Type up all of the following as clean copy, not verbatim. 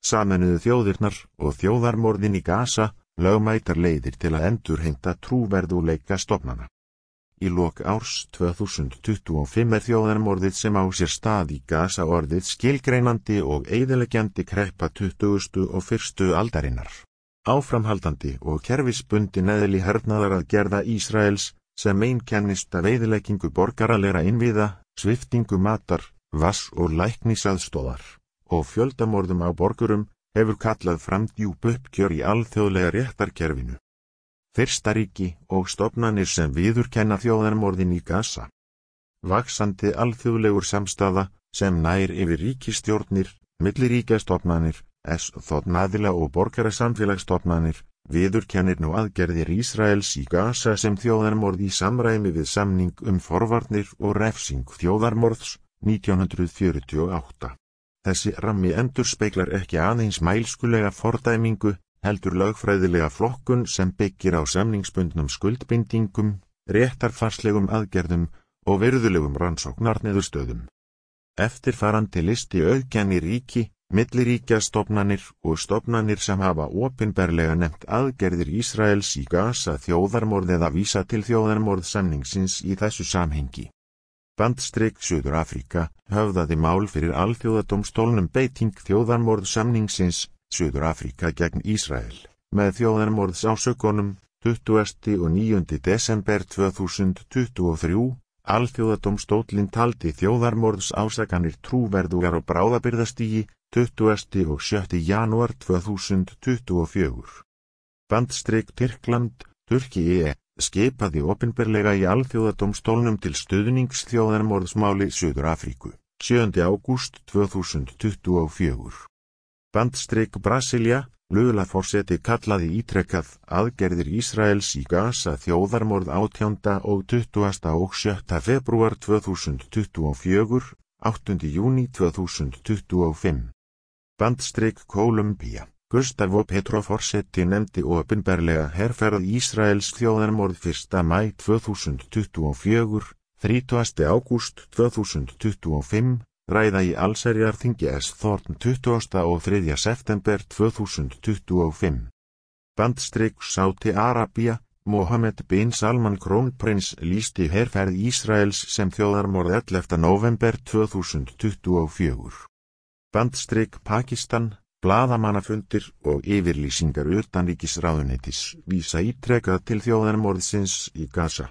Sameinuðu þjóðirnar og þjóðarmorðin í Gaza, lögmætar leiðir til að endurheimta trúverðugleika stofnana. Í lok árs 2025 þjóðarmorðið sem á sér stað í Gaza orðið skilgreinandi og eyðileggjandi kreppa 20. og 1. aldarinnar. Áframhaldandi og kerfisbundin eðli hernaðaraðgerða Ísraels sem einkennist af eyðileggingu borgaralegra innviða, sviptingu matar, vatns- og læknisaðstoðar og fjöldamorðum á borgurum hefur kallað fram djúp uppgjör í alþjóðlega réttarkerfinu. Fyrsta ríki og stofnanir sem viðurkenna þjóðarmorðin í Gaza. Vaxandi alþjóðlegur samstaða sem nær yfir ríkisstjórnir, milliríkjastofnanir, þóttnaðila og borgarasamfélagsstofnanir, viðurkennir nú aðgerðir Ísraels í Gaza sem þjóðarmorð í samræmi við samning forvarnir og refsing þjóðarmorðs 1948. Þessi rammi endurspeglar ekki aðeins mælskulega fordæmingu, heldur lögfræðilega flokkun sem byggir á samningsbundnum skuldbindingum, réttarfarslegum aðgerðum og virðulegum rannsóknarniðurstöðum. Eftirfarandi listi auðkenni ríki, milliríkjastofnanir og stofnanir sem hafa opinberlega nefnt aðgerðir Ísraels í Gaza þjóðarmorð eða vísa til þjóðarmorðsamningsins í þessu samhengi. Suður Afríka höfðaði mál fyrir alþjóðadómstólnum beiting þjóðarmorðsamningsins Suður Afríka gegn Ísrael, með þjóðarmorðsásökunum 20. og 9. desember 2023, alþjóðadómstóllinn taldi þjóðarmorðsásakanir trúverðugar á bráðabirgðastigi 20. og 7. janúar 2024. Tyrkland, Turkíu, skipaði opinberlega í alþjóðadómstólnum til stuðnings þjóðarmorðsmáli Suður Afríku, 7. ágúst 2024. Brasilía, Lula-forseti kallaði ítrekkað aðgerðir Ísraels í Gaza þjóðarmorð 18. og 20. og 7. febrúar 2024, 8. júní 2025. Kólumbía, Gustavo Petro forseti nefndi opinberlega herferð Ísraels þjóðarmorð 1. maí 2024, 30. ágúst 2025, ræða í allsherjarþingi Þórn 20. og 3. september 2025. Sádi-Arabía, Mohammed bin Salman krónprins lýsti herferð Ísraels sem þjóðarmorð 11. nóvember 2024. Pakistan, blaðamannafundir og yfirlýsingar utanríkisráðuneytis vísa ítrekað til þjóðarmorðsins í Gaza.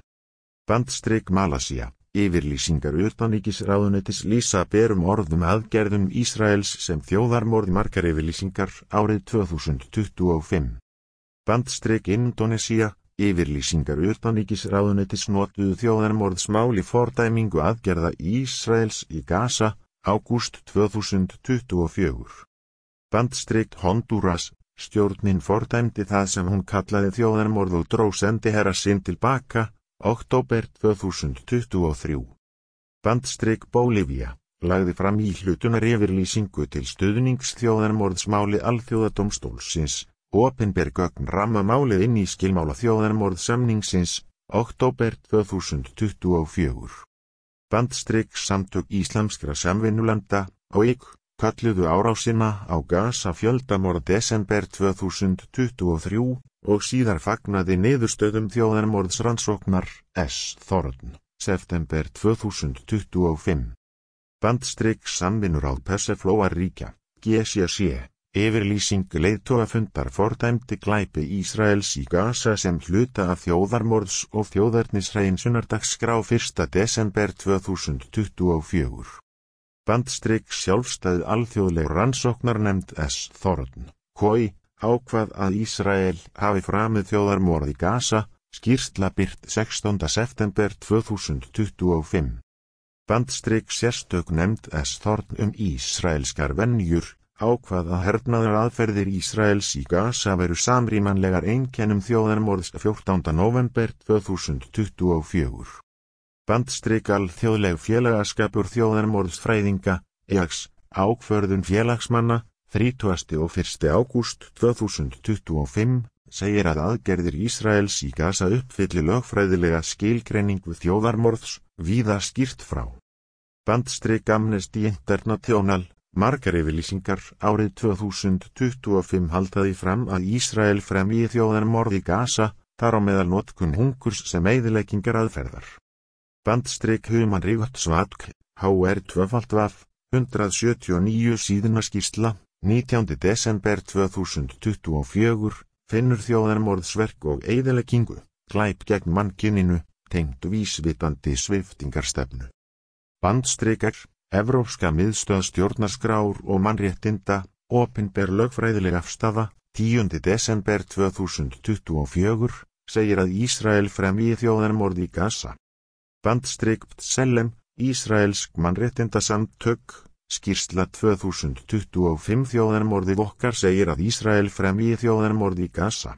Malasía, yfirlýsingar utanríkisráðuneytis lýsa berum orðum aðgerðum Ísraels sem þjóðarmorð margar yfirlýsingar árið 2025. Indónesía, yfirlýsingar utanríkisráðuneytis notuðu þjóðarmorðsmál í fordæmingu aðgerða Ísraels í Gaza, ágúst 2024. Honduras, stjórnin fordæmdi það sem hún kallaði þjóðarmorð og dró sendiherra sinn til baka, október 2023. Bólivía, lagði fram íhlutunar yfirlýsingu til stuðnings þjóðarmorðsmáli alþjóðadómstólsins, opinber gögn ramma málið inn í skilmála þjóðarmorðsamningsins, október 2024. Samtök íslamskra samvinnulanda, OIC, kölluðu árásina á Gaza fjöldamorð desember 2023 og síðar fagnaði niðurstöðum þjóðarmorðsrannsóknar Þórn, september 2025. Samvinnuráð Perseflóaríkja, GCC, yfirlýsing leiðtogafundar fordæmdi glæpi Ísraels í Gaza sem hluta af þjóðarmorðs- og þjóðernishreinsunardagskrá 1. desember 2024. Sjálfstæð alþjóðleg rannsóknarnefnd Þórn, KOI, ákvað að Ísrael hafi framið þjóðarmorð í Gaza, skýrsla birt 16. september 2025. Sérstök nefnd Þórn ísraelskar venjur, ákvað að hernaðaraðferðir Ísraels í Gaza veru samrýmanlegar einkennum þjóðarmorðs 14. nóvember 2024. Alþjóðleg félagaskapur þjóðarmorðsfræðinga, ákvörðun félagsmanna, 30. og 1. ágúst 2025, segir að aðgerðir Ísraels í Gaza uppfylli lögfræðilega skilgreiningu þjóðarmorðs, víða skýrt frá. Amnesty International, Margar yfirlýsingar árið 2025 halda því fram að Ísrael fremji þjóðarmorð í Gaza, þar á meðal notkun hungurs sem eyðileggingar aðferðar. Human Rights Watch, HR2 179 síðuna skýrsla, 19. desember 2024, finnur þjóðarmorðsverk og eyðileggingu, glæp gegn mannkyninu, tengt vísvitandi sviptingarstefnu. Evrópska miðstöð stjórnarskrár og mannréttinda, opinber lögfræðileg afstaða, 10. desember 2024, segir að Ísrael fremji þjóðarmorð í Gaza. Selem, Ísraelsk mannréttindasamtök, skýrsla 2025 þjóðarmorðið okkar segir að Ísrael fremji þjóðarmorð í Gaza.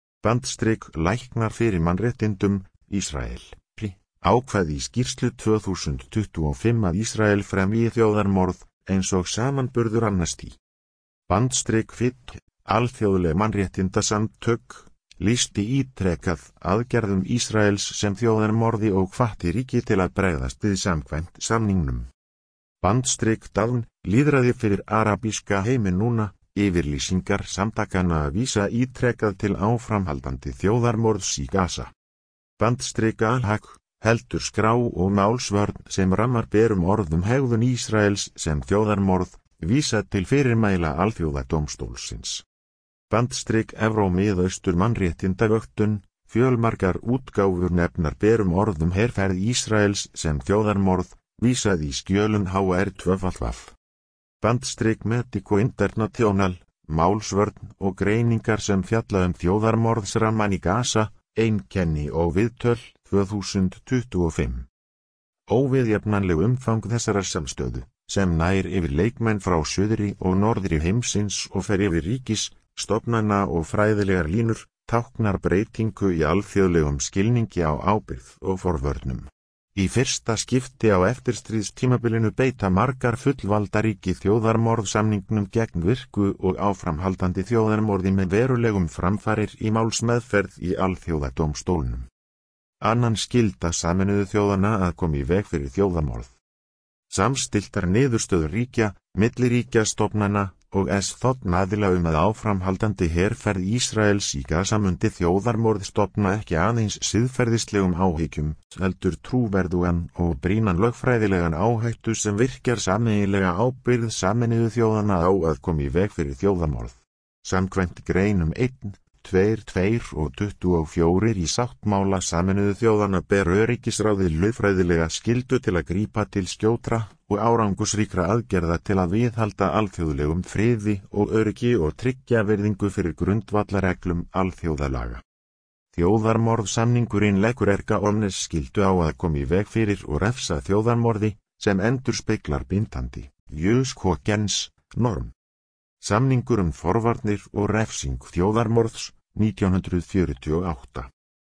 Læknar fyrir mannréttindum, Ísrael. Ákvæði í skýrslu 2025 að Ísrael fremji þjóðarmorð, eins og samanburður Amnesty. Fit, alþjóðleg mannréttindasamtök, lýsti ítrekað aðgerðum Ísraels sem þjóðarmorði og hvatti ríki til að bregðast við samkvæmt samningnum. Down, lýðræði fyrir arabíska heiminn núna, yfirlýsingar samtakanna að vísa ítrekað til áframhaldandi þjóðarmorðs í Gaza. Alhaq, heldur skrá og málsvörn sem rammar berum orðum hegðun Ísraels sem þjóðarmorð, vísa til fyrirmæla alþjóðadómstólsins. Evró-miðaustur mannréttindavöktun, fjölmargar útgáfur nefnar berum orðum herferð Ísraels sem þjóðarmorð, vísað í skjölun HR2. Medico International, málsvörn og greiningar sem fjalla þjóðarmorðsramman í Gaza, einkenni og viðtöl, 2025. Óviðjafnanleg umfang þessarar samstöðu, sem nær yfir leikmenn frá suðri og norðri heimsins og fer yfir ríkis, stofnana og fræðilegar línur, táknar breytingu í alþjóðlegum skilningi á ábyrgð og forvörnum. Í fyrsta skipti á eftirstríðstímabilinu beita margar fullvaldaríki þjóðarmorðsamningnum gegn virku og áframhaldandi þjóðarmorði með verulegum framfarir í málsmeðferð í alþjóðadómstólnum. Annan skylda Sameinuðu þjóðanna að koma í veg fyrir þjóðarmorð. Samstilltar niðurstöður ríkja, milliríkjastofnana og aðila að áframhaldandi herferð Ísraels í Gaza mundi þjóðarmorð stofna ekki aðeins siðferðislegum áhyggjum, heldur trúverðugan og brýnan lögfræðilegan áhættu sem virkjar sameiginlega ábyrgð Sameinuðu þjóðanna á að koma í veg fyrir þjóðarmorð. Samkvæmt greinum 1, 2 og 24 í sáttmála Sameinuðu þjóðanna ber öryggisráðið lögfræðilega skyldu til að grípa til skjótra og árangusríkra aðgerða til að viðhalda alþjóðlegum friði og öryggi og tryggja virðingu fyrir grundvallareglum alþjóðalaga. Þjóðarmorðsamningurinn leggur omnes skyldu á að koma í veg fyrir og refsa þjóðarmorði sem endurspeglar bindandi, jus quogens, norm. Samningur forvarnir og refsing þjóðarmorðs, 1948.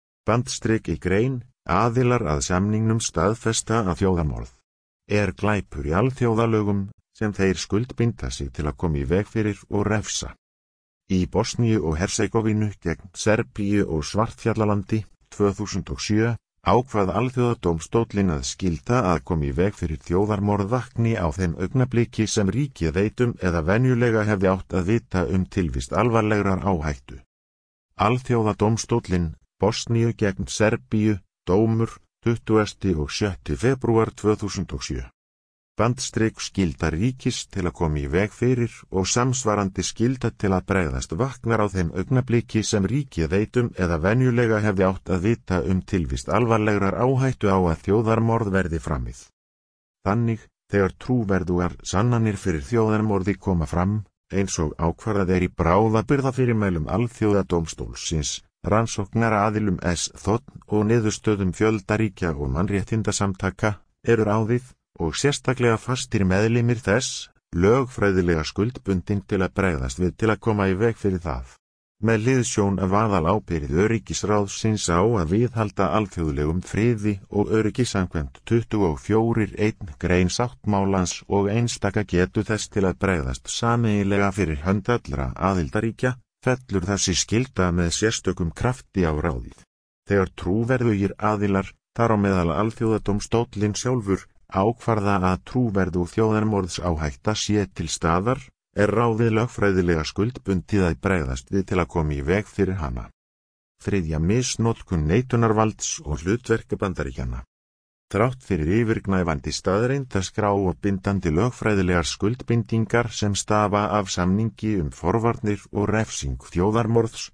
Í grein, aðilar að samningnum staðfesta að þjóðarmorð glæpur í alþjóðalögum sem þeir skuldbinda sig til að koma í veg fyrir og refsa. Í Bosníu og Hersegovinu gegn Serbíu og Svartfjallalandi, 2007, ákvað alþjóðadómstóllinn að skylda að koma í veg fyrir þjóðarmorðvakni á þeim augnabliki sem ríkið veit eða venjulega hefði átt að vita tilvist alvarlegrar áhættu. Alþjóðadómstóllinn, Bosníu gegn Serbíu, dómur, 20. og 7. febrúar 2007. Skylda ríkis til að koma í veg fyrir og samsvarandi skylda til að bregðast vaknar á þeim augnabliki sem ríkið veit eða venjulega hefði átt að vita tilvist alvarlegrar áhættu á að þjóðarmorð verði framið. Þannig, þegar trúverðugar sannanir fyrir þjóðarmorði koma fram, eins og ákvarðað í bráðabirgðafyrirmælum alþjóðadómstólsins, rannsóknaraðilum og niðurstöðum fjöldaríkja og mannréttindasamtaka, ráðið og sérstaklega fastir meðlimir þess, lögfræðilega skuldbundin til að bregðast við til að koma í veg fyrir það. Með hliðsjón af aðalábyrgð öryggisráðsins á að viðhalda alþjóðlegum friði og öryggi samkvæmt 24.1 grein sáttmálans og einstaka getu þess til að bregðast sameiginlega fyrir hönd allra aðildarríkja, fellur þessi skylda með sérstökum krafti á ráðið. Þegar trúverðugir aðilar, þar á meðal alþjóðadómstóllinn sjálfur, ákvarða að trúverðu þjóðarmorðs áhætta sé til staðar, ráðið lögfræðilega skuldbundið að bregðast við til að koma í veg fyrir hana. 3. Misnotkun neitunarvalds og hlutverk Bandaríkjanna. Þrátt fyrir yfirgnæfandi staðreynd að skrá og bindandi lögfræðilegar skuldbindingar sem stafa af samningi forvarnir og refsing þjóðarmorðs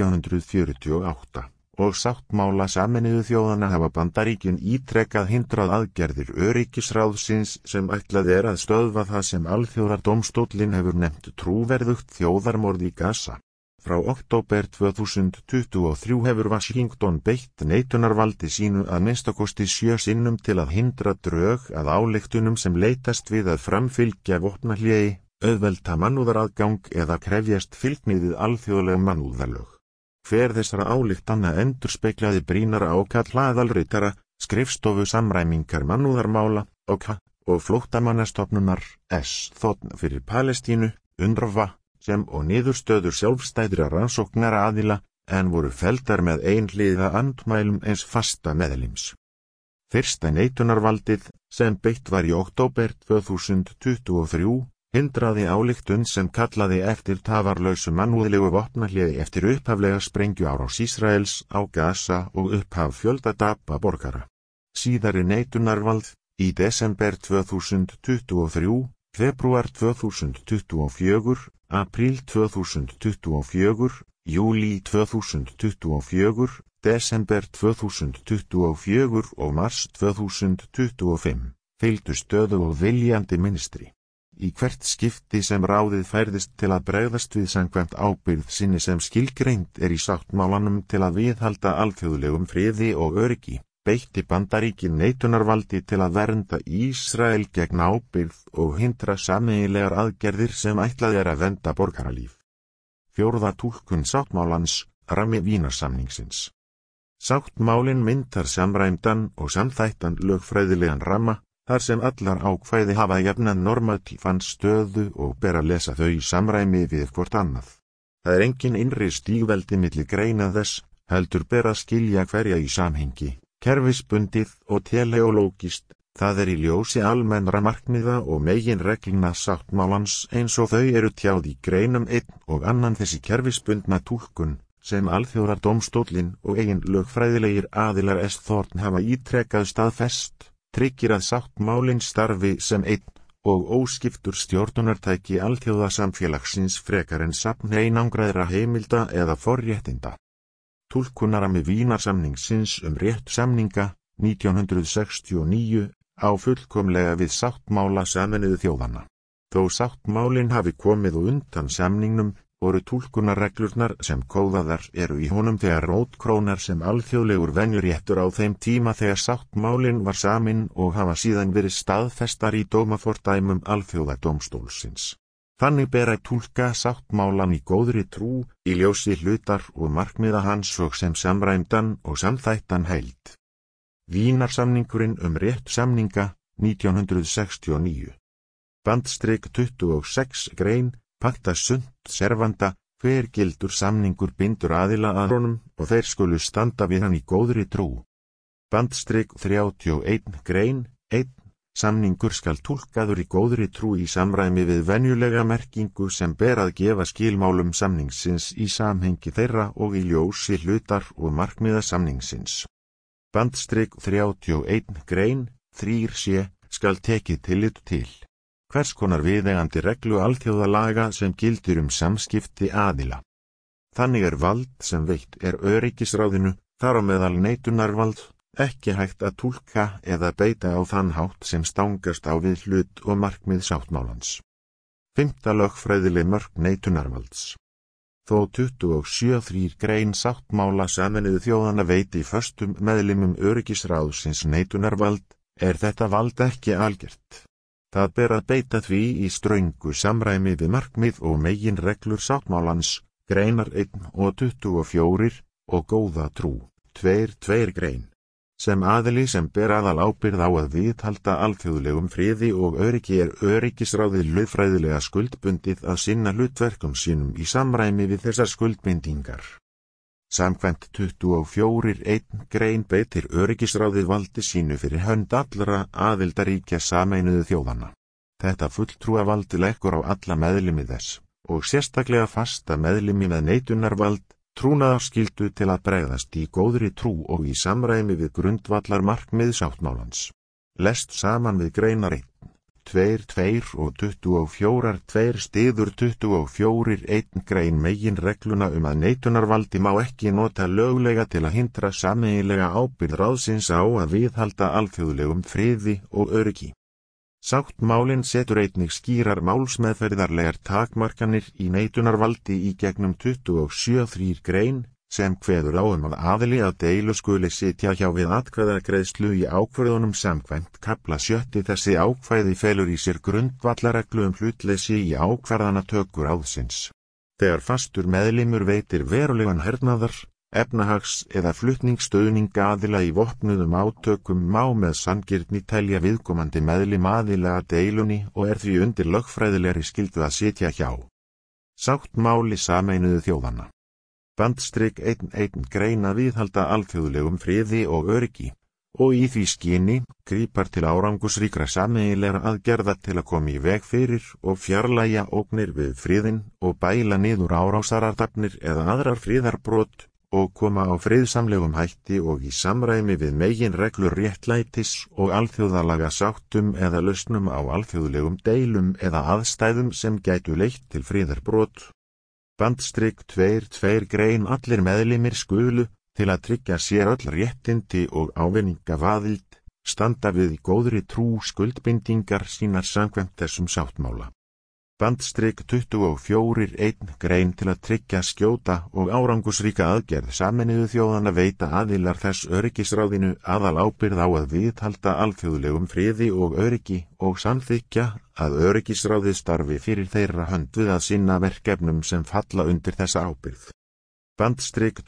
1948 og sáttmála Sameinuðu þjóðanna hafa Bandaríkin ítrekað hindrað aðgerðir öryggisráðsins sem ætlað að stöðva það sem alþjóðadómstóllinn hefur nefnt trúverðugt þjóðarmorð í Gaza. Frá október 2023 hefur Washington beitt neitunarvaldi sínu að minnstakosti 7 sinnum til að hindra drög að ályktunum sem leitast við að framfylgja vopnahléi, auðvelda mannúðaraðgang eða krefjast fylgni við alþjóðleg mannúðarlög. Hver þessara ályktana endurspeglaði brýnar ákall aðalritara, skrifstofu samræmingar mannúðarmála og flóttamannastofnunar þ fyrir Palestínu, UNRWA, sem og niðurstöður sjálfstæðra rannsóknara aðila, en voru felldar með einhliða andmælum eins fasta meðlims. Fyrsta neitunarvaldið, sem beitt var í október 2023, hindraði ályktun sem kallaði eftir tafarlausu mannúðlegu vopnahléi eftir upphaflega sprengjuárás Ísraels á Gaza og upphaf fjöldadapa borgara. Síðari neitunarvald, í desember 2023, febrúar 2024, apríl 2024, júlí 2024, desember 2024 og mars 2025, fylgdu stöðu og viljandi ministri. Í hvert skipti sem ráðið færðist til að bregðast við samkvæmt ábyrgð sinni sem skilgreind í sáttmálanum til að viðhalda alþjóðlegum friði og öryggi, beitti Bandaríkin neitunarvaldi til að vernda Ísrael gegn ábyrgð og hindra sameiginlegar aðgerðir sem ætlað að vernda borgaralíf. 4. túlkun sáttmálans, rammi Vínarsamningsins. Sáttmálin myndar samræmdan og samþættan lögfræðilegan ramma, þar sem allar ákvæði hafa jafnan normatífan stöðu og ber að lesa þau í samræmi við hvort annað. Það engin innri stígveldi milli greina þess, heldur ber að skilja hverja í samhengi, kerfisbundið og teleológist, það í ljósi almennra markmiða og meginreglna sáttmálans eins og þau eru tjáð í greinum 1 og 2 þessi kerfisbundna túlkun, sem alþjóðadómstóllinn og eigin lögfræðilegir aðilar Þórn hafa ítrekað staðfest, tryggir að sáttmálinn starfi sem einn og óskiptur stjórnunartæki alþjóðasamfélagsins frekar en safn einangraðra heimilda eða forréttinda. Túlkunarami Vínarsamningsins rétt samninga, 1969, á fullkomlega við sáttmála Sameinuðu þjóðanna. Þó sáttmálinn hafi komið og undan samningnum, voru túlkunarreglurnar sem kóðaðar eru í honum þegar rótkrónar sem alþjóðlegur venjuréttur á þeim tíma þegar sáttmálinn var saminn og hafa síðan verið staðfestar í dómafordæmum alþjóðadómstólsins. Þannig ber að túlka sáttmálan í góðri trú, í ljósi hlutar og markmiða hans og sem samræmdan og samþættan heild. Vínarsamningurinn rétt samninga, 1969. Bandstrik 26 grein, Pacta sunt servanda, hver gildur samningur bindur aðila að honum og þeir skulu standa við hann í góðri trú. Bandstrik 31 grein, 1, samningur skal túlkaður í góðri trú í samræmi við venjulega merkingu sem ber að gefa skilmálum samningsins í samhengi þeirra og í ljósi hlutar og markmiða samningsins. Bandstrik 31 grein, 3 sé, skal tekið tillit til. Hvers konar viðeigandi reglu alþjóðalaga sem gildir samskipti aðila. Þannig vald sem veitt öryggisráðinu, þar á meðal neitunarvald, ekki hægt að túlka eða beita á þann hátt sem stangast á við hlut og markmið sáttmálans. 5. lögfræðileg mörk neitunarvalds. Þó 27.3 grein sáttmála Sameinuðu þjóðanna veiti föstum meðlimum öryggisráðsins neitunarvald, þetta vald ekki algert. Það ber að beita því í ströngu samræmi við markmið og meginreglur sáttmálans, greinar 1 og 24, og góða trú, 2 grein. Sem aðili sem ber aðal ábyrgð á að viðhalda alþjóðlegum friði og öryggi öryggisráðið lögfræðilega skuldbundið að sinna hlutverkum sínum í samræmi við þessar skuldbindingar. Samkvæmt 24.1 grein beitir öryggisráðið valdi sínu fyrir hönd allra aðildarríkja Sameinuðu þjóðanna. Þetta fulltrúavald leggur á alla meðlimi þess, og sérstaklega fasta meðlimi með neitunarvald, trúnaðarskyldu til að bregðast í góðri trú og í samræmi við grundvallar markmið sáttmálans. Lest saman við greinar 1, 2, 2 og 24, 2 styður 24.1 grein meginregluna að neitunarvaldi má ekki nota löglega til að hindra sameiginlega ábyrgð ráðsins á að viðhalda alþjóðlegum friði og öryggi. Sáttmálinn setur einnig skýrar málsmeðferðarlegar takmarkanir í neitunarvaldi í gegnum 27.3 grein, sem kveður á að aðili að deilu skuli sitja hjá við atkvæðagreiðslu í ákvörðunum samkvæmt kafla 7. Þessi ákvæði felur í sér grundvallarreglu hlutleysi í ákvarðanatöku ráðsins. Þegar fastur meðlimur veitir verulegan hernaðar, efnahags eða flutningsstuðning aðila í vopnuðum átökum má með sanngirni telja viðkomandi meðlim aðila að deilunni og því undir lögfræðilegri skyldu að sitja hjá. Sáttmáli Sameinuðu þjóðanna. Bandstrik 1 grein að viðhalda alþjóðlegum friði og öryggi, og í því skyni grípar til árangusríkra sameiginlegra aðgerða til að koma í veg fyrir og fjarlægja ógnir við friðinn og bæla niður árásarathafnir eða aðrar friðarbrot og koma á friðsamlegum hætti og í samræmi við meginreglur réttlætis og alþjóðalaga sáttum eða lausnum á alþjóðlegum deilum eða aðstæðum sem gætu leitt til friðarbrot. Bandstrik 2 grein allir meðlimir skulu, til að tryggja sér öll réttindi og ávinningavaðild, standa við í góðri trú skuldbindingar sínar samkvæmt þessum sáttmála. Bandstrik 24.1 grein til að tryggja skjóta og árangusríka aðgerð Sameinuðu þjóðanna veita aðilar þess öryggisráðinu aðal ábyrgð á að viðhalda alþjóðlegum friði og öryggi og samþykkja að öryggisráðið starfi fyrir þeirra hönd við að sinna verkefnum sem falla undir þessa ábyrgð. Bandstrik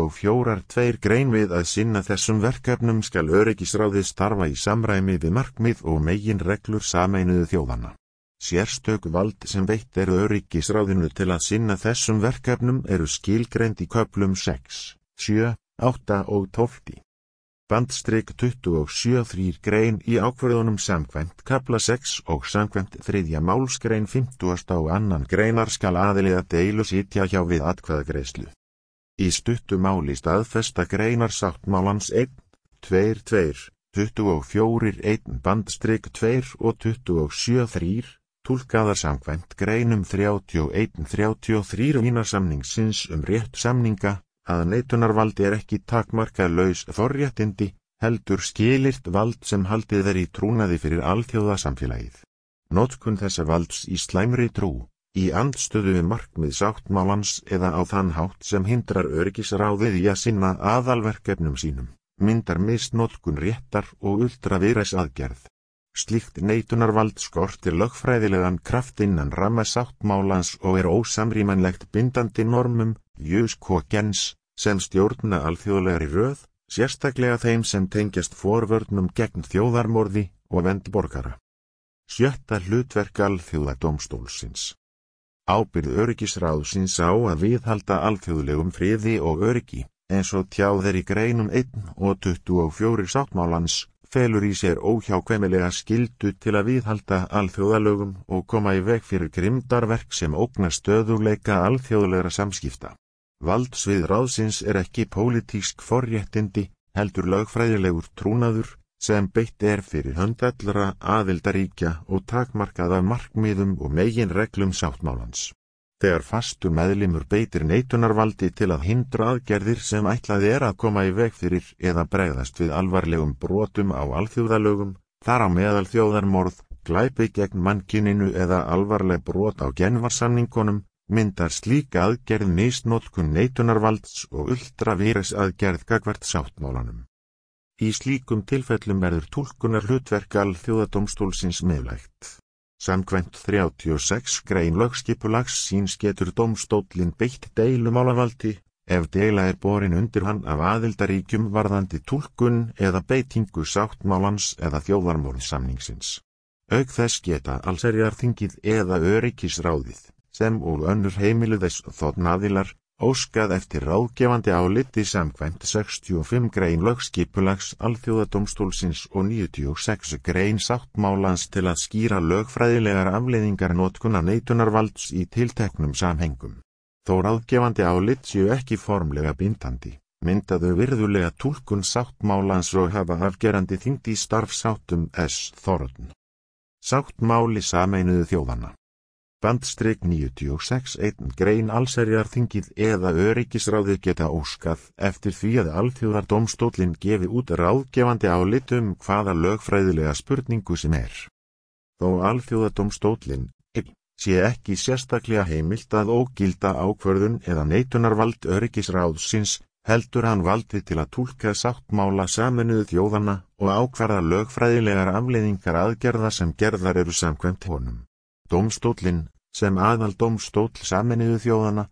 24.2 grein við að sinna þessum verkefnum skal öryggisráðið starfa í samræmi við markmið og meginreglur Sameinuðu þjóðanna. Sérstök vald sem veitt öryggisráðinu til að sinna þessum verkefnum skilgreind í köflum 6, 7, 8 og 12. Bandstrik 27.3 grein í ákvörðunum samkvæmt kafla 6 og samkvæmt 3. málsgrein 52. greinar skal aðili að deilu sitja hjá við atkvæðagreiðslu. Í stuttu máli staðfesta greinar sáttmálans 1, 2, 2, 24.1 bandstrik 2 og 27.3 túlkaðar samkvæmt greinum 31-33 Vínarsamningsins rétt samninga, að neitunarvaldi ekki takmarkalaus forréttindi, heldur skilyrt vald sem haldið í trúnaði fyrir alþjóðasamfélagið. Notkun þessa valds í slæmri trú, í andstöðu við markmið sáttmálans eða á þann hátt sem hindrar öryggisráðið í að sinna aðalverkefnum sínum, myndar misnotkun réttar og ultravíræs aðgerð. Slíkt neitunarvald skortir lögfræðilegan kraft innan ramma sáttmálans og ósamrýmanlegt bindandi normum, jus quogens, sem stjórna alþjóðlegri röð, sérstaklega þeim sem tengjast forvörnum gegn þjóðarmorði og vernd borgara. 7. hlutverk alþjóðadómstólsins. Ábyrgð öryggisráðsins á að viðhalda alþjóðlegum friði og öryggi, eins og tjáð í greinum 1 og 24 sáttmálans, felur í sér óhjákvæmilega skyldu til að viðhalda alþjóðalögum og koma í veg fyrir grimmdarverk sem ógna stöðugleika alþjóðlegra samskipta. Valdsvið ráðsins ekki pólitísk forréttindi, heldur lögfræðilegur trúnaður, sem beitt fyrir hönd allra aðildarríkja og takmarkað af markmiðum og meginreglum sáttmálans. Þegar fastur meðlimur beitir neitunarvaldi til að hindra aðgerðir sem ætlað að koma í veg fyrir eða bregðast við alvarlegum brotum á alþjóðalögum, þar á meðal þjóðarmorð, glæpi gegn mannkyninu eða alvarleg brot á Genfarsamningunum, myndar slík aðgerð misnotkun neitunarvalds og ultravíræs aðgerð gagnvart sáttmálanum. Í slíkum tilfellum túlkunar hlutverk alþjóðadómstólsins miðlægt. Samkvæmt 36 grein lögskipulags síns getur dómstóllinn beitt deilumálavaldi, ef deila borin undir hann af aðildarríkjum varðandi túlkun eða beitingu sáttmálans eða þjóðarmorðsamningsins. Auk þess geta allsherjarþingið eða öryggisráðið, sem og önnur heimilu þess þóknaðilar, Óskað eftir ráðgefandi áliti samkvæmt 65 grein lögskipulags Alþjóðadómstólsins og 96 grein sáttmálans til að skýra lögfræðilegar afleiðingar notkunar neitunarvalds í tilteknum samhengum. Þó ráðgefandi álit séu ekki formlega bindandi, myndaðu virðulega túlkun sáttmálans og hafa afgerandi þyngd í starfsáttum S. Þórðn. Sáttmáli Sameinuðu þjóðanna. Bandstrik 96.1 grein allsherjarþingið eða öryggisráðið geta óskað eftir því að Alþjóðadómstóllinn gefi út ráðgefandi álit hvaða lögfræðilega spurningu sem er. Þó Alþjóðadómstóllinn sé ekki sérstaklega heimilt að ógilda ákvörðun eða neitunarvald öryggisráðsins, heldur hann valdið til að túlka sáttmála Sameinuðu þjóðanna og ákvarða lögfræðilegar afleiðingar aðgerða sem gerðar eru samkvæmt honum. Dómstóllinn, sem aðaldómstóll Sameinuðu þjóðanna,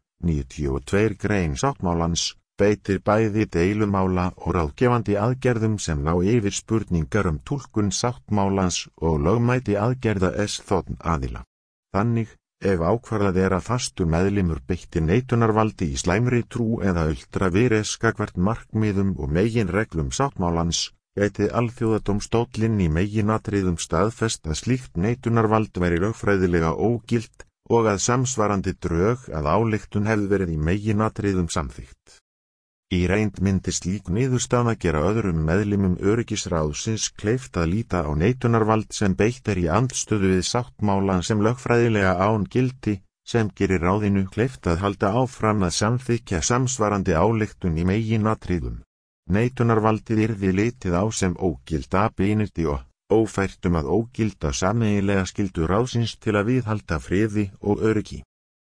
92 grein sáttmálans, beitir bæði deilumála og ráðgefandi aðgerðum sem ná yfir spurningar túlkun sáttmálans og lögmæti aðgerða S. Þórðn aðila. Þannig, ef ákvarðað er að fastur meðlimur beitti neitunarvaldi í slæmri trú eða ultra vires gagnvart markmiðum og meginreglum sáttmálans, gæti Alþjóðadómstóllinn í meginatriðum staðfest að slíkt neitunarvald væri lögfræðilega ógilt og að samsvarandi drög að ályktun hefði verið í meginatriðum samþykkt. Í reynd myndi slík niðurstaða gera öðrum meðlimum öryggisráðsins kleift að líta á neitunarvald sem beitt í andstöðu við sáttmálan sem lögfræðilega án gildi, sem gerir ráðinu kleift að halda áfram að samþykkja samsvarandi ályktun í meginatriðum. Neitunarvaldið yrði litið á sem ógilda beinirti og ófært að ógilda sameiginlega skyldu ráðsins til að viðhalda friði og öryggi.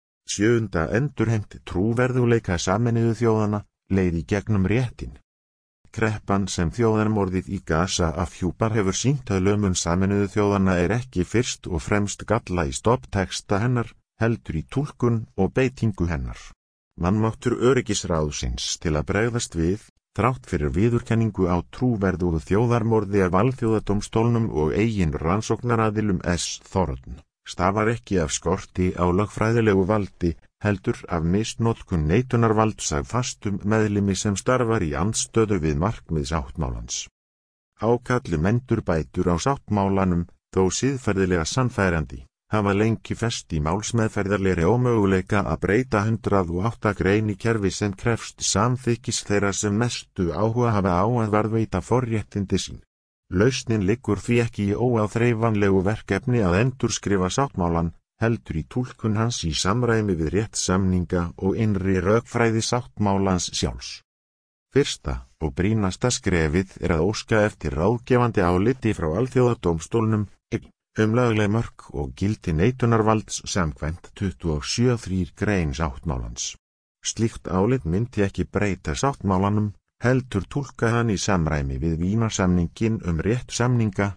7. Endurheimt trúverðugleika Sameinuðu þjóðanna leið í gegnum réttin. Kreppan sem þjóðarmorðið í Gaza afhjúpar hefur sýnt að lömun Sameinuðu þjóðanna er ekki fyrst og fremst galla í stofnteksta hennar, heldur í túlkun og beitingu hennar. Mannmáttur öryggisráðsins til að bregðast við, þrátt fyrir viðurkenningu á trúverðugu þjóðarmorði af Alþjóðadómstólnum og eigin rannsóknaraðilum S. Þórðn, stafar ekki af skorti á lögfræðilegu valdi, heldur af misnotkun neitunarvalds af fastum meðlimi sem starfar í andstöðu við markmið sáttmálans. Ákallum endurbætur á sáttmálanum, þó siðferðilega sannfærandi, hafa lengi fest í málsmeðferðarlegri ómöguleika að breyta 108 grein í kerfi sem krefst samþykkis þeirra sem mestu áhuga hafa á að varðveita forréttindi sín. Lausnin liggur því ekki í óáþreifanlegu verkefni að endurskrifa sáttmálan, heldur í túlkun hans í samræmi við réttsamninga og innri rökfræði sáttmálans sjálfs. Fyrsta og brýnasta skrefið er að óska eftir ráðgefandi áliti frá Alþjóðadómstólnum lögleg mörk og gildi neitunarvalds samkvæmt 27.3 grein sáttmálans. Slíkt álit myndi ekki breyta sáttmálanum, heldur túlka hann í samræmi við Vínarsamninginn rétt samninga,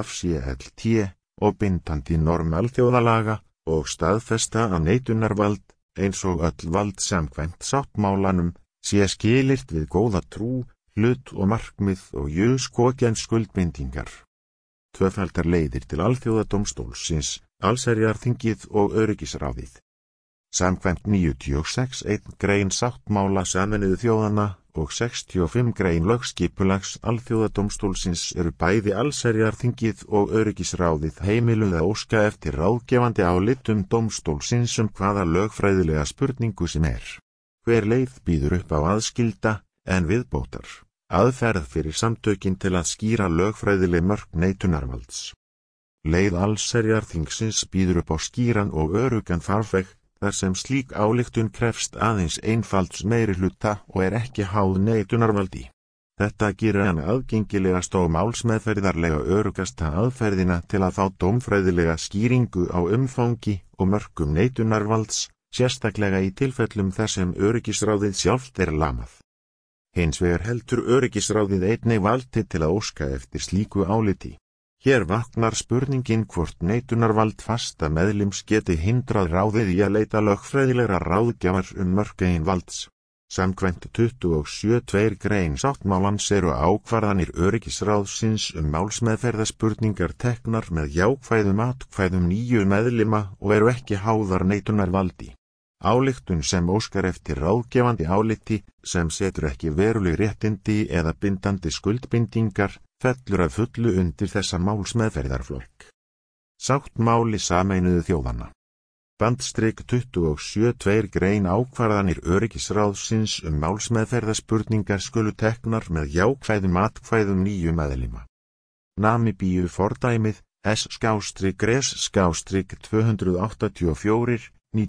VCLT, og bindandi norm alþjóðalaga, og staðfesta að neitunarvald, eins og öll vald samkvæmt sáttmálanum, sé skilyrt við góða trú, hlut og markmið og júskókjans skuldbindingar. Tvöfaldar leiðir til Alþjóðadómstólsins, allsherjarþingið og öryggisráðið. Samkvæmt 96.1 grein sáttmála Sameinuðu þjóðanna og 65 grein lögskipulags Alþjóðadómstólsins eru bæði allsherjarþingið og öryggisráðið heimiluð að óska eftir ráðgefandi álitum dómstólsins hvaða lögfræðilega spurningu sem er. Hver leið býður upp á aðskilda, en viðbótar aðferð fyrir samtökin til að skýra lögfræðileg mörk neitunarvalds. Leið allsherjarþingsins býður upp á skýran og öruggan farveg, þar sem slík ályktun krefst aðeins einfalds meirihluta og er ekki háð neitunarvaldi. Þetta gerir hann aðgengilegast og málsmeðferðarlega örugasta aðferðina til að fá dómfræðilega skýringu á umfangi og mörkum neitunarvalds, sérstaklega í tilfellum þar sem öryggisráðið sjálft er lamað. Hins vegar heldur öryggisráðið einnig valdi til að óska eftir slíku áliti. Hér vaknar spurningin hvort neitunarvald fasta meðlims geti hindrað ráðið í að leita lögfræðilegra ráðgjafar mörk eigin valds. Samkvæmt 27.2 grein sáttmálans eru ákvarðanir öryggisráðsins málsmeðferðaspurningar teknar með jákvæðum atkvæðum 9 meðlima og eru ekki háðar neitunarvaldi. Ályktun sem óskar eftir ráðgefandi áliti sem setur ekki veruleg réttindi eða bindandi skuldbindingar fellur að fullu undir þessa málsmeðferðarflokk. Sáttmáli Sameinuðu þjóðanna. Bandstrik 27 grein ákvarðanir öryggisráðsins málsmeðferðarspurningar skulu teknar með jákvæðum atkvæðum 9 meðlima. Namibíu fordæmið S-S-284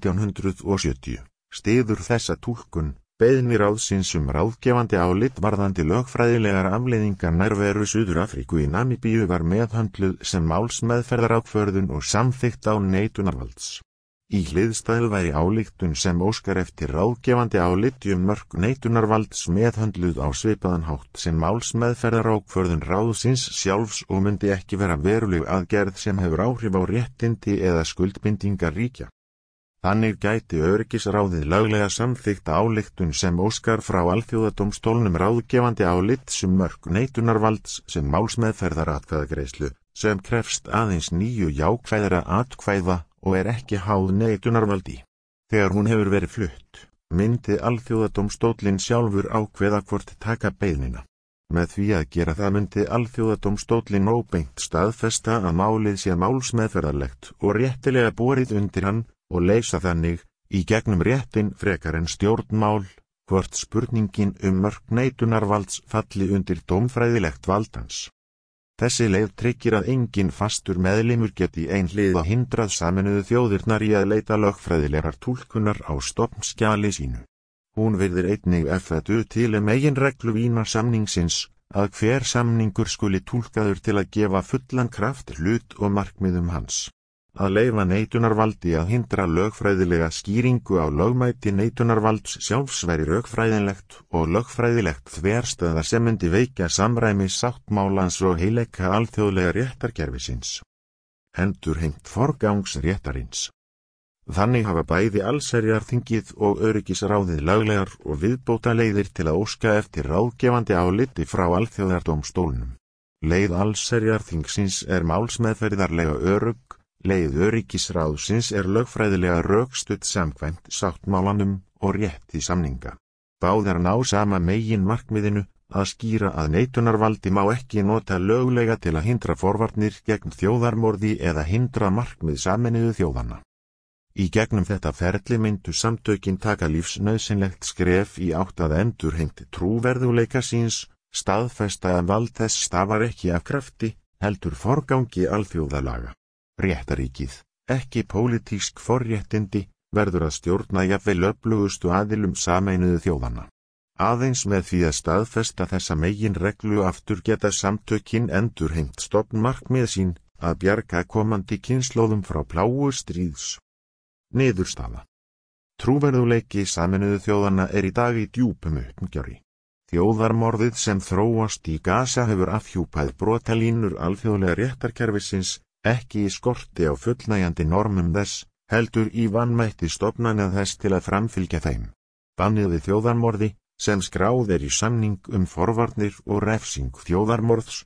1970 styður þessa túlkun, beiðni ráðsins ráðgefandi álit varðandi lögfræðilegar afleiðingar nærveru Suður-Afríku í Namibíu var meðhöndluð sem málsmeðferðarákvörðun og samþykkt án neitunarvalds. Í hliðstæðu væri ályktun sem óskar eftir ráðgefandi áliti mörk neitunarvalds meðhöndluð á svipaðan hátt sem málsmeðferðarákvörðun ráðsins sjálfs og myndi ekki vera veruleg aðgerð sem hefur áhrif á réttindi eða skuldbindingar ríkja. Þannig gæti öryggisráðið löglega samþykta ályktun sem óskar frá alþjóðadómstólnum ráðgefandi álit mörk neitunarvalds sem málsmeðferðaratkvæðagreiðslu sem krefst aðeins 9 jákvæðra atkvæða og ekki háð neitunarvaldi. Þegar hún hefur verið flutt, myndi alþjóðadómstóllinn sjálfur ákveða hvort taka beiðnina. Með því að gera það myndi alþjóðadómstóllinn óbeint staðfesta að málið sé málsmeðferðarlegt og réttilega borið undir hann og leysa þannig í gegnum réttin frekar en stjórnmál hvort spurningin mörk neitunarvalds falli undir dómfræðilegt valdans. Þessi leið tryggir að engin fastur meðlimur geti einhliða hindrað Sameinuðu þjóðirnar í að leita lögfræðilegar túlkunar á stofnskjali sínu. Hún virðir einnig FATU til meginreglu Vínarsamningsins að hver samningur skuli túlkaður til að gefa fullan kraft hlut og markmiðum hans. Að leyfa neitunarvaldi að hindra lögfræðilega skýringu á lögmæti neitunarvalds sjálfs væri rökfræðilegt og lögfræðilegt þverstæða sem myndi veikja samræmi sáttmálans og heileika alþjóðlega réttarkerfisins. Endurheimt forgangsréttarins. Þannig hafa bæði allsherjarþingið og öryggisráðið löglegar og viðbótaleiðir til að óska eftir ráðgefandi áliti frá alþjóðardómstólnum. Leið allsherjarþingsins málsmeðferðarlega örugg. Leið öryggisráðsins lögfræðilega rökstudd samkvæmt sáttmálanum og rétt í samninga. Báðar ná sama megin markmiðinu að skýra að neitunarvaldi má ekki nota löglega til að hindra forvarnir gegn þjóðarmorði eða hindra markmið Sameinuðu þjóðanna. Í gegnum þetta ferli myndu samtökin taka lífsnauðsynlegt skref í átt að endurheimt trúverðugleika síns, staðfesta að vald þess stafar ekki af krafti, heldur forgangi alþjóðalaga. Réttaríkið, ekki pólitísk forréttindi, verður að stjórna jafnvel öflugustu aðilum Sameinuðu þjóðanna. Aðeins með því að staðfesta þessa meginreglu aftur geta samtökin endurheimt stofnmarkmið sín að bjarga komandi kynslóðum frá plágu stríðs. Niðurstaða. Trúverðugleiki Sameinuðu þjóðanna í dag í djúpum uppgjöri. Þjóðarmorðið sem þróast í Gaza hefur afhjúpað brotalínur alþjóðlega réttarkerfisins, ekki í skorti á fullnægjandi normum þess, heldur í vanmætti stofnana þess til að framfylgja þeim. Bannið við þjóðarmorði, sem skráð í samning forvarnir og refsing þjóðarmorðs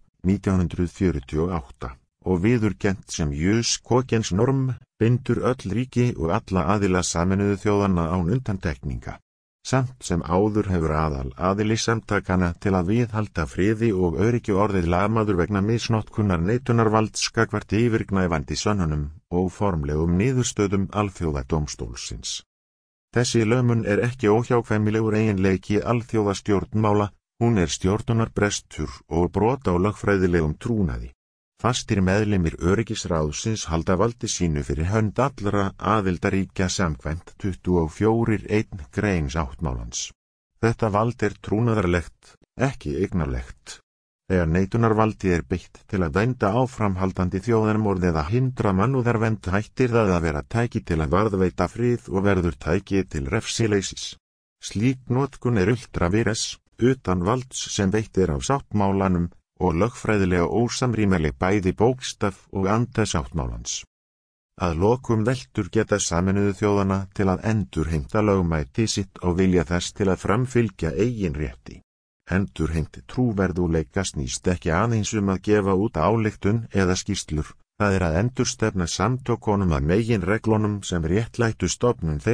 1948 og viðurkennt sem jus kokens norm, bindur öll ríki og alla aðila Sameinuðu þjóðanna án undantekninga. Samt sem áður hefur aðili samtakana til að viðhalda friði og öryggi orðið lamaður vegna misnotkunar neitunarvalds gagnvart yfirgnæfandi sönnunum og formlegum niðurstöðum alþjóðadómstólsins. Þessi lömun ekki óhjákvæmilegur eiginleiki alþjóðastjórnmála, hún stjórnunarbrestur og brot á lögfræðilegum trúnaði. Fastir meðlimir öryggisráðsins halda valdi sínu fyrir hönd allra aðildaríkja samkvæmt 24.1 grein sáttmálans. Þetta vald trúnaðarlegt, ekki eignarlegt. Þegar neitunarvaldi beitt til að vernda áframhaldandi þjóðarmorð eða hindra mannúðarvernd hættir það að vera tæki til að varðveita frið og verður tæki til refsileysis. Slík notkun ultra vires, utan valds sem beitt á sáttmálanum, og lögfræðilega ósamrýmanleg bæði bókstaf og anda sáttmálans. Að lokum veltur geta Sameinuðu þjóðanna til að endurheimta lögmæti sitt og vilja þess til að framfylgja eigin rétti. Endurheimt trúverðugleika snýst ekki aðeins að gefa út ályktun eða skýrslur, það að endurstefna samtökunum að meginreglunum sem réttlættu stofnun þeirra,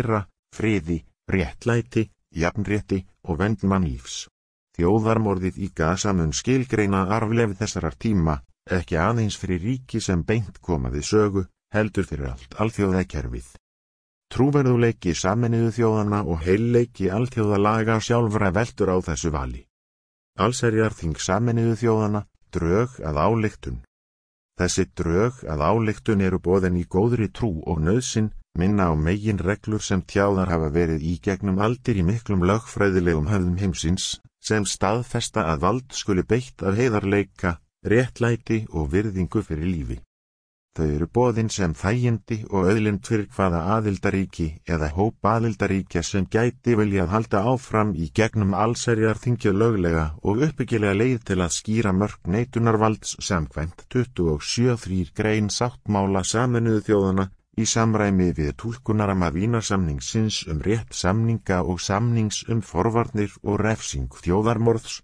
friði, réttlæti, jafnrétti og vernd mannlífs. Þjóðarmorðið í Gaza mun skilgreina arfleifð þessarar tíma, ekki aðeins fyrir ríki sem beint koma við sögu, heldur fyrir allt alþjóðakerfið. Trúverðugleiki Sameinuðu þjóðanna og heilleiki alþjóðalaga sjálfra veltur á þessu vali. Allsherjarþing Sameinuðu þjóðanna, drög að ályktun. Þessi drög að ályktun eru boðin í góðri trú og nauðsyn, minna á meginreglur sem tjáðar hafa verið í gegnum aldir í miklum lögfræðilegum höfðum heimsins, sem staðfesta að vald skuli beitt af heiðarleika, réttlæti og virðingu fyrir lífi. Þau eru boðin sem þægindi og auðlind fyrir hvaða aðildaríki eða hóp aðildaríkja sem gæti viljað halda áfram í gegnum allsherjarþingið löglega og uppbyggilega leið til að skýra mörk neitunarvalds samkvæmt 27.3 grein sáttmála Sameinuðu þjóðanna í samræmi við túlkunarama Vínarsamningsins rétt samninga og samnings forvarnir og refsing þjóðarmorðs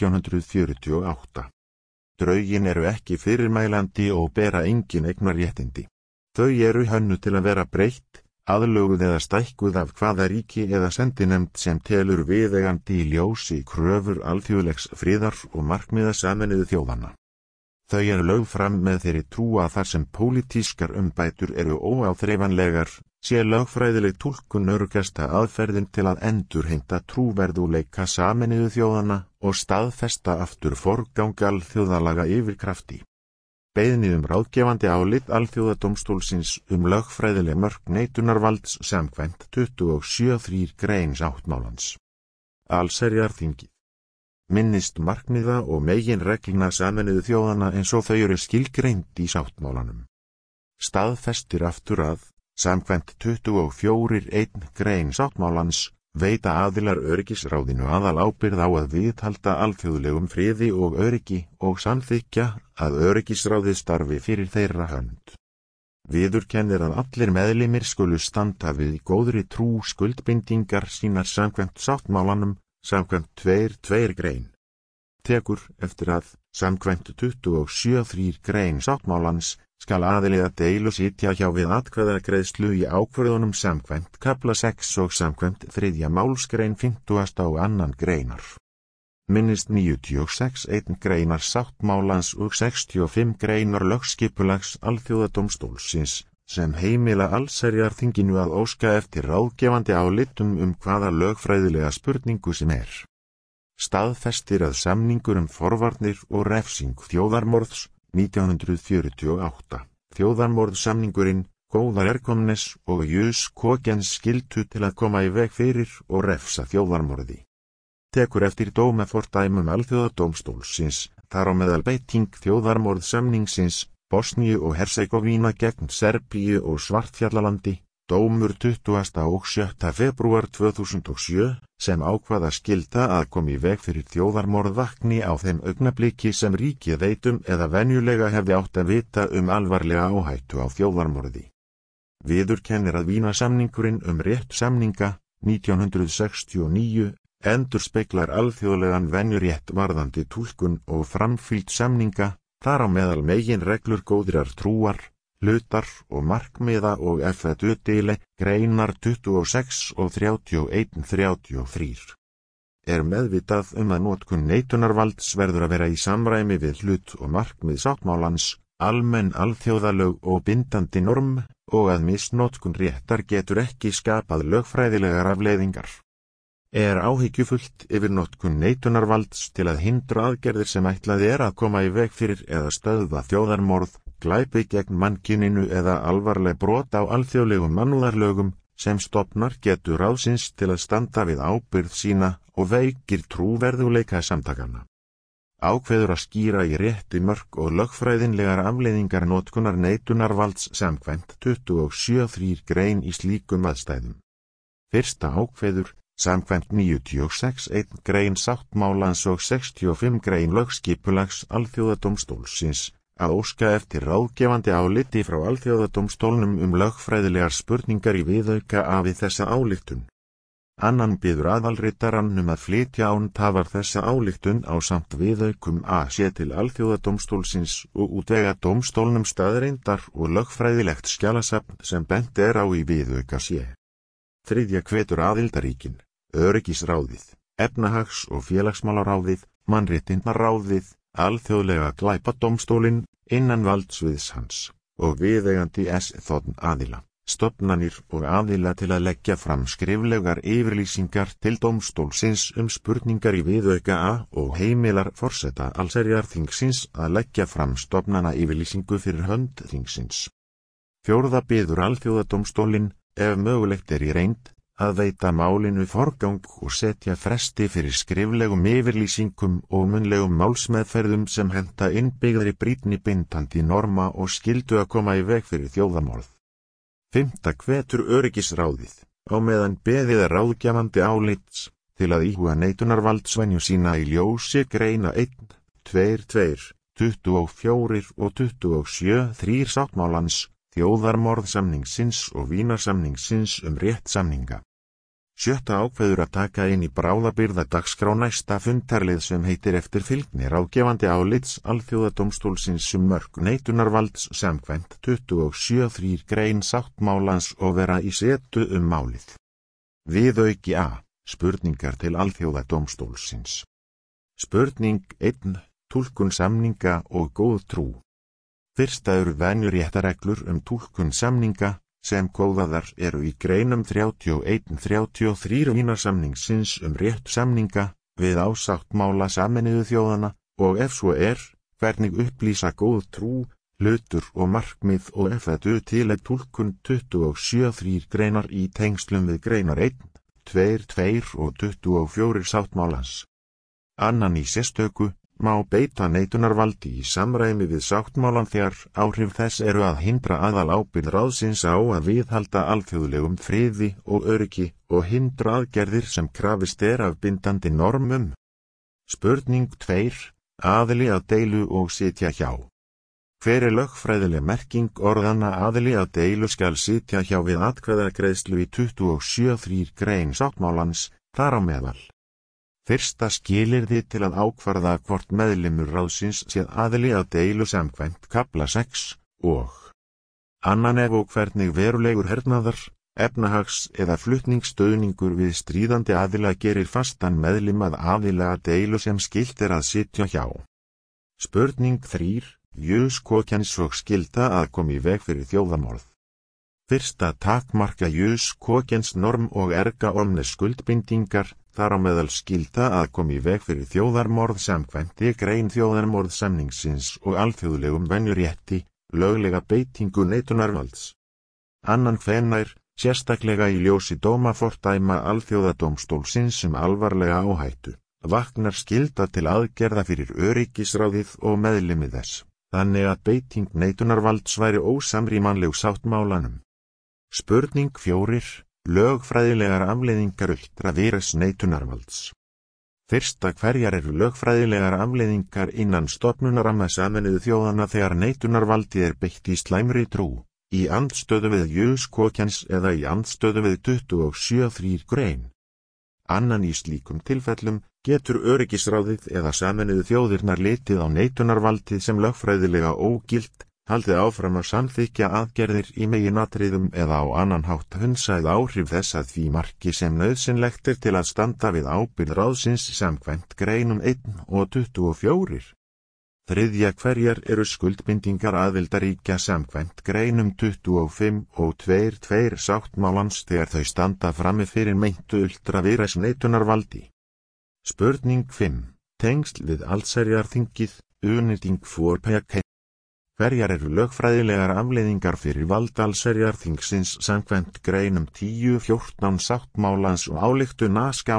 1948. Drögin eru ekki fyrirmælandi og bera engin eignarréttindi. Þau eru hönnuð til að vera breytt, aðlöguð eða stækkuð af hvaða ríki eða sendinefnd sem telur viðeigandi í ljósi kröfur alþjóðlegs friðar og markmiða Sameinuðu þjóðanna. Þau eru lögð fram með þeirri trú að þar sem pólitískar umbætur eru óáþreifanlegar, sé lögfræðileg túlkun öruggasta aðferðin til að endurheimta trúverðugleika Sameinuðu þjóðanna og staðfesta aftur forgang alþjóðalaga yfirkrafti. Beiðni ráðgefandi álit Alþjóðadómstólsins lögfræðileg mörk neitunarvalds samkvæmt 27.3 grein sáttmálans. Allsherjarþingið minnist markmiða og meginreglna Sameinuðu þjóðanna eins og þau eru skilgreind í sáttmálanum. Staðfestir aftur að, samkvæmt 24.1 grein sáttmálans, veita aðilar öryggisráðinu aðal ábyrgð á að viðhalda alþjóðlegum friði og öryggi og samþykkja að öryggisráðið starfi fyrir þeirra hönd. Viðurkennir að allir meðlimir skulu standa við góðri trú skuldbindingar sínar samkvæmt sáttmálanum, samkvæmt 2.2 grein. Tekur eftir að, samkvæmt 27.3 grein sáttmálans, skal aðili að deilu sitja hjá við atkvæðagreiðslu í ákvörðunum samkvæmt kafla 6 og samkvæmt 3. málsgrein 52. greinar. Minnist 96.1 greinar sáttmálans og 65 greinar lögskipulags Alþjóðadómstólsins, sem heimila allsherjarþinginu að óska eftir ráðgefandi álitum hvaða lögfræðilega spurningu sem er. Staðfestir að samningur forvarnir og refsing þjóðarmorðs 1948. Þjóðarmorðsamningurinn, góðar erkomnes og jus kokens skildu til að koma í veg fyrir og refsa þjóðarmorði. Tekur eftir dómafordæmum Alþjóðadómstólsins, þar á meðal beiting þjóðarmorðsamningsins, Bosníu og Herzegovina gegn Serbíu og Svartfjallalandi, dómur 20. og 7. febrúar 2007, sem ákvaða skilda að koma í veg fyrir þjóðarmorð vakni á þeim augnabliki sem ríkið veit eða venjulega hefði átt að vita alvarlega áhættu á þjóðarmorði. Viðurkennir að Vínarsamningurinn rétt samninga, 1969, endurspeglar alþjóðlegan venjurétt varðandi túlkun og framfylgd samninga, þar á meðal meginreglur góðrar trúar, hlutar og markmiða og FDL greinar 26 og 31-33. Meðvitað að notkun neitunarvalds verður að vera í samræmi við hlut og markmið sáttmálans, almenn alþjóðalög og bindandi norm, og að misnotkun réttar getur ekki skapað lögfræðilegar afleiðingar. Áhyggjufullt yfir notkun neitunarvalds til að hindra aðgerðir sem ætlað að koma í veg fyrir eða stöðva þjóðarmorð, glæpi gegn mannkyninu eða alvarleg brot á alþjóðlegum mannúðarlögum, sem stofnar getur ráðsins til að standa við ábyrgð sína og veikir trúverðugleika samtakanna. Ákveður að skýra í rétti mörk og lögfræðinlegar afleiðingar notkunar neitunarvalds samkvæmt 27.3 grein í slíkum aðstæðum. Fyrsta ákveður, samkvæmt 96.1 grein sáttmálans og 65 grein lögskipulags Alþjóðadómstólsins, að óska eftir ráðgefandi áliti frá Alþjóðadómstólnum lögfræðilegar spurningar í viðauka við þessa ályktun. Annan biður aðalritarann að flytja án tafar þessa ályktun ásamt viðaukum sé til Alþjóðadómstólsins og útvega dómstólnum staðreindar og lögfræðilegt skjalasafn sem bent á í viðauka sé. Þriðja hvetur aðildarríkin, öryggisráðið, efnahags- og félagsmálaráðið, mannréttindaráðið, alþjóðlega glæpadómstólinn, innan valdsviðs hans, og viðeigandi þ aðila, stofnanir og aðila til að leggja fram skriflegar yfirlýsingar til dómstólsins spurningar í viðauka A og heimilar forseta allsherjarþingsins að leggja fram stofnana yfirlýsingu fyrir hönd þingsins. Fjórða biður alþjóðadómstólinn, ef mögulegt í reynd, að veita málinu forgang og setja fresti fyrir skriflegum yfirlýsingum og munnlegum málsmeðferðum sem henta innbyggðri brýnni bindandi norma og skyldu að koma í veg fyrir þjóðamorð. Fimmta hvetur öryggisráðið, á meðan beðið ráðgjafandi álits, til að íhuga neitunarvaldsvenju sína í ljósi greina 1, 2, 2, 24 og 27 3 sáttmálans, þjóðarmorðsamningsins og Vínarsamningsins rétt samninga. Sjötta ákveður að taka inn í bráðabirgða dagskrá næsta fundarlið sem heitir eftir fylgni ráðgefandi álits alþjóðadómstólsins mörk neitunarvalds samkvæmt 27.3 grein sáttmálans og vera í setu málið. Viðauki A. Spurningar til alþjóðadómstólsins. Spurning 1. Túlkun samninga og góð trú. Fyrsta eru venjuréttareglur túlkun samninga, sem kóðaðar eru í greinum 31-33 Vínarsamningsins rétt samninga, við ásáttmála Sameinuðu þjóðanna, og ef svo hvernig upplýsa góð trú, hlutur og markmið og ef þetta til túlkun 27.3 greinar í tengslum við greinar 1, 2, 2 og 24 sáttmálans. Annan í sérstöku, má beita neitunarvaldi í samræmi við sáttmálan þegar áhrif þess eru að hindra aðalábyrgð ráðsins á að viðhalda alþjóðlegum friði og öryggi og hindra aðgerðir sem krafist af bindandi normum. Spurning 2. Aðili að deilu og sitja hjá. Hver lögfræðileg merking orðanna aðili að deilu skal sitja hjá við atkvæðagreiðslu í 27.3 grein sáttmálans, þar á meðal. Fyrsta skilyrði til að ákvarða hvort meðlimur ráðsins sé aðili að deilu samkvæmt kafla 6 og annan ef og hvernig verulegur hernaðar, efnahags eða flutningsstöðningur við stríðandi aðila gerir fastan meðlim að aðila að deilu sem skylt að sitja hjá. Spurning 3. Jus quotiens og skylda að koma í veg fyrir þjóðamorð. Fyrsta takmarka jus quotiens norm og erga omnes skuldbindingar, þar á meðal skylda að koma í veg fyrir þjóðarmorð samkvæmt grein þjóðarmorðsamningsins og alþjóðlegum venjurétti, löglega beitingu neitunarvalds. Annan hvenær, sérstaklega í ljósi dómafordæma alþjóðadómstólsins alvarlega áhættu, vaknar skylda til aðgerða fyrir öryggisráðið og meðlimi þess, þannig að beiting neitunarvalds væri ósamrýmanleg sáttmálanum. Spurning 4. Lögfræðilegar afleiðingar ultravirus neitunarvalds. Fyrsta hverjar eru lögfræðilegar afleiðingar innan stofnunarramma Sameinuðu þjóðanna þegar neitunarvaldi beitt í slæmri trú, í andstöðu við jus quotiens eða í andstöðu við 27.3 grein. Annan í slíkum tilfellum getur öryggisráðið eða Sameinuðu þjóðirnar litið á neitunarvaldið sem lögfræðilega ógilt, haldið áfram að samþykkja aðgerðir í meginatriðum eða á annan hátt hunsað áhrif þess að því marki sem nauðsynlegt til að standa við ábyrgð ráðsins samkvæmt greinum 1 og 24. Þriðja hverjar eru skuldbindingar aðildarríkja samkvæmt greinum 25 og 22 sáttmálans þegar þau standa frammi fyrir meintu ultravirus neitunarvaldi. Spurning 5. Tengsl við allsherjarþingið, unýting forpæk. Hverjar eru lögfræðilegar afleiðingar fyrir vald allsherjarþingsins samkvæmt greinum 10-14 sáttmálans og ályktun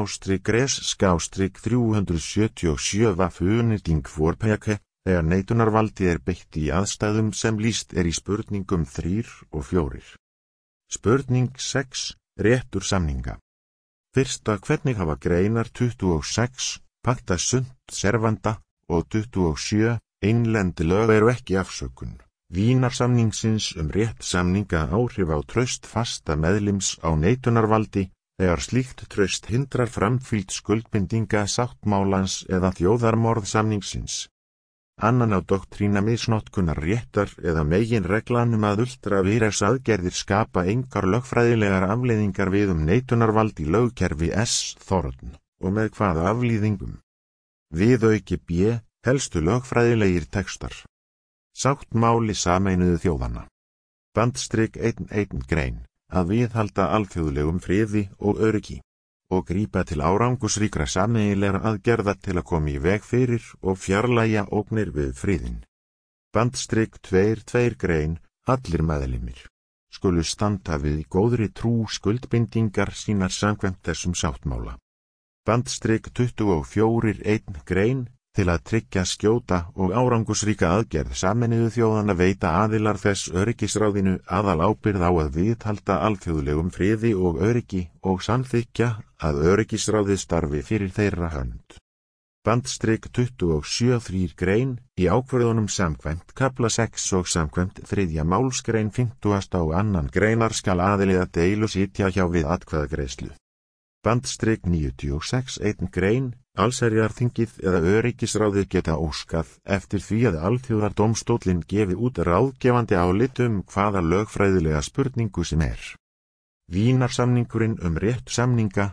A/S/377 unýting forpæk, þegar neitunarvaldi beitt í aðstæðum sem lýst í spurningum 3 og 4. Spurning 6. Réttur samninga. Fyrsta hvernig hafa greinar 26, pacta sunt servanda, og 27, innlend lög ekki afsökun. Vínarsamningsins rétt samninga áhrif á traust fasta meðlims á neitunarvaldi, þegar slíkt traust hindrar framfylgd skuldbindinga sáttmálans eða þjóðarmorðsamningsins. annan á doktrína misnotkunar réttar eða megin reglanum að ultravírus aðgerðir skapa engar lögfræðilegar afleiðingar við neitunarvald í lögkerfi S. Thorn, og með hvaða afleiðingum. Viðauki B. Helstu lögfræðilegir textar. Sáttmáli Sameinuðu þjóðanna. Bandstrik 1.1 grein, að viðhalda alþjóðlegum friði og öryggi, og grípa til árangusríkra sameiginlegra aðgerða til að koma í veg fyrir og fjarlægja ógnir við friðinn. Bandstrik 2.2 grein, allir meðlimir skulu standa við í góðri trú skuldbindingar sínar samkvæmt þessum sáttmála. Bandstrik 24.1 grein, til að tryggja skjóta og árangusríka aðgerð Sameinuðu þjóðanna veita aðilar þess öryggisráðinu aðal ábyrgð á að viðhalda alþjóðlegum friði og öryggi og samþykkja að öryggisráðið starfi fyrir þeirra hönd. Bandstrik 27.3 grein, í ákvörðunum samkvæmt kafla 6 og samkvæmt 3. málsgrein 50. og 2. greinar skal aðiliða deilu sitja hjá við atkvæðagreiðslu. Bandstrik 96.1 grein, allsherjarþingið eða öryggisráðið geta óskað eftir því að alþjóðardómstóllinn gefi út ráðgefandi álit hvaða lögfræðilega spurningu sem er. Vínarsamningurinn rétt samninga,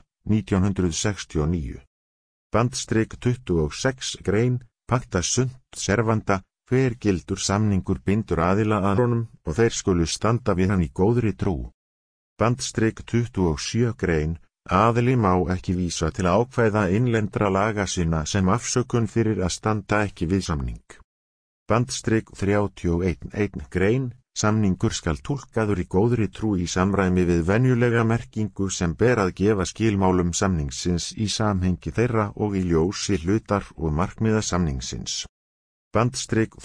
1969. Bandstrik 26 grein, pacta sunt servanda, hver gildur samningur bindur aðila að honum og þeir skulu standa við hann í góðri trú. Bandstrik 27 grein, aðili má ekki vísa til að ákvæða innlendra laga sinna sem afsökun fyrir að standa ekki við samning. Bandstrik 31.1 grein, samningur skal túlkaður í góðri trú í samræmi við venjulega merkingu sem ber að gefa skilmálum samningsins í samhengi þeirra og í ljósi hlutar og markmiða samningsins. Bandstrik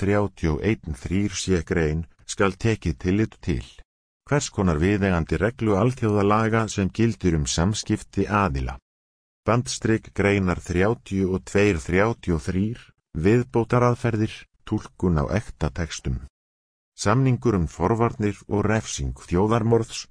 31.3 grein, skal tekið tillit til hvers konar viðeigandi reglu alþjóðalaga sem gildir samskipti aðila. Bandstrik greinar 30 og 2.33, viðbótaraðferðir, túlkun á ekta textum. Samningur forvarnir og refsing þjóðarmorðs,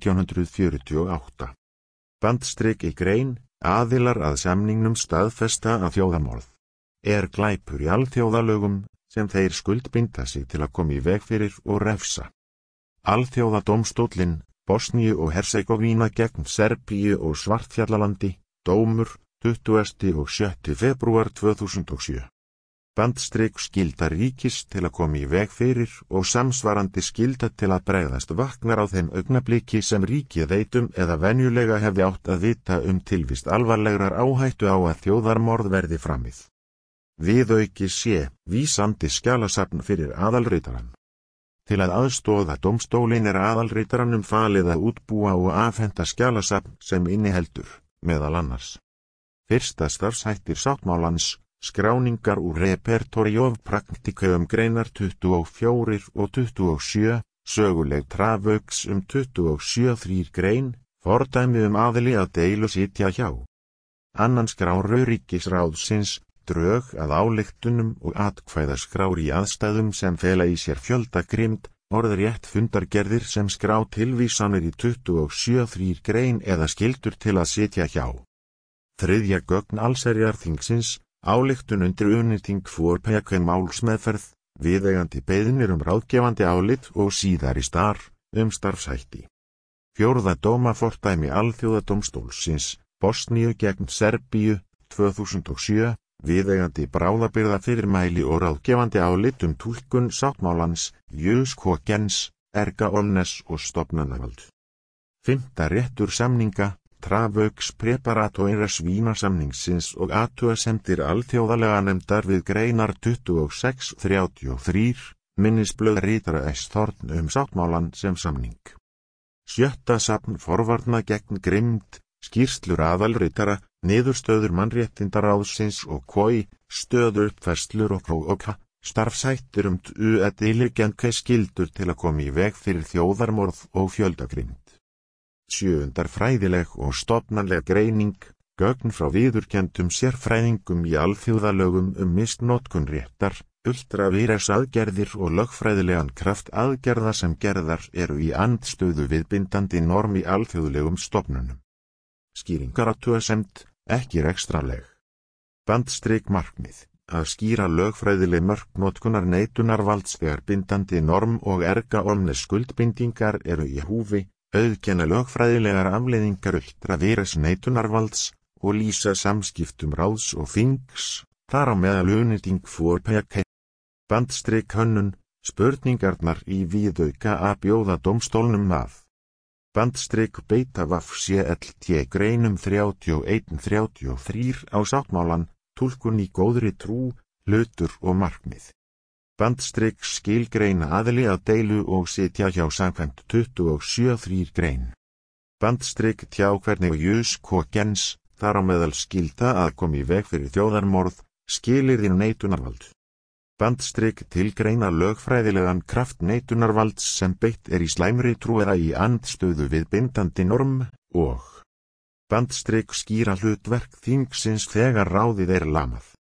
1948. Bandstrik í grein, aðilar að samningnum staðfesta að þjóðarmorð er glæpur í alþjóðalögum sem þeir skuldbinda sig til að koma í veg fyrir og refsa. Alþjóðadómstóllinn, Bosníu og Herzegovina gegn Serbíu og Svartfjallalandi, dómur, 20. og 7. febrúar 2007. Bandstrik skylda ríkis til að koma í veg fyrir og samsvarandi skylda til að bregðast vaknar á þeim augnabliki sem ríkið veit eða venjulega hefði átt að vita tilvist alvarlegrar áhættu á að þjóðarmorð verði framið. Viðauki C, vísandi skjalasafn fyrir aðalritarann. Til að aðstoða dómstólinn aðalritaranum falið að útbúa og afhenda skjalasafn sem inniheldur, meðal annars. Fyrsta starfshættir sáttmálans, skráningar úr repertori of praktikum greinar 24 og 27, söguleg trafauks 27.3 grein, fordæmi aðili að deilu sitja hjá. Annan skrár ríkisráðsins, drög að ályktunum og atkvæðaskrár í aðstæðum sem fela í sér fjöldagrimd, orðrétt fundargerðir sem skrá tilvísanir í 27.3 grein eða skyldur til að sitja hjá. Þriðja gögn allsherjarþingsins, ályktun undir unirting forpekven málsmeðferð, viðeigandi beiðnir ráðgefandi álit og síðari starfshætti. Fjórða dómafordæmi alþjóðadómstólsins, Bosníu gegn Serbíu, 2007, viðeigandi bráðabirgðafyrirmæli og ráðgefandi álit túlkun sáttmálans, jus quogens, erga omnes og stofnanavald. Fimmta réttur samninga, trafauks preparatóiras vínarsamningsins og athugasemdir alþjóðalega nefndar við greinar 26.33, minnisblöð ritara S. Thorn sáttmálan sem samning. Sjötta safn forvarna gegn grimd, skýrslur aðalritara, niðurstöður mannréttindaráðsins og KOI, stöðuuppfærslur og starfshættir diligent skyldur til að koma í veg fyrir þjóðarmorð og fjöldagrimd. Sjöundar fræðileg og stofnanleg greining, gögn frá viðurkenndum sérfræðingum í alþjóðalögum misnotkun réttar, ultravírus aðgerðir og lögfræðilegan kraft aðgerða sem gerðar eru í andstöðu við bindandi norm í alþjóðlegum stofnunum. Skýringarathugasemd, ekki rekstraleg. Bandstrik markmið, að skýra lögfræðileg mörk notkunar neitunarvalds þegar bindandi norm og erga omnes skuldbindingar eru í húfi, auðkenna lögfræðilegar afleiðingar ultravirus neitunarvalds og lýsa samskiptum ráðs og þings, þar á meðal unýting forpæk. Bandstrik hönnun, spurningarnar í viðauka að bjóða dómstólnum að. Bandstrik beita VFCLT greinum 31-33 á sáttmálan, túlkun í góðri trú, hlutur og markmið. Bandstrik skilgreina aðili að deilu og sitja hjá samkvæmt 27.3 grein. Bandstrik tjá hvernig jus kogens, þar á meðal skylda að koma í veg fyrir þjóðarmorð, skilyrði neitunarvald. Bandstrik tilgreina lögfræðilegan kraft neitunarvalds sem beitt í slæmri trú eða í andstöðu við bindandi norm, og bandstrik skýra hlutverk þingsins þegar ráðið lamað.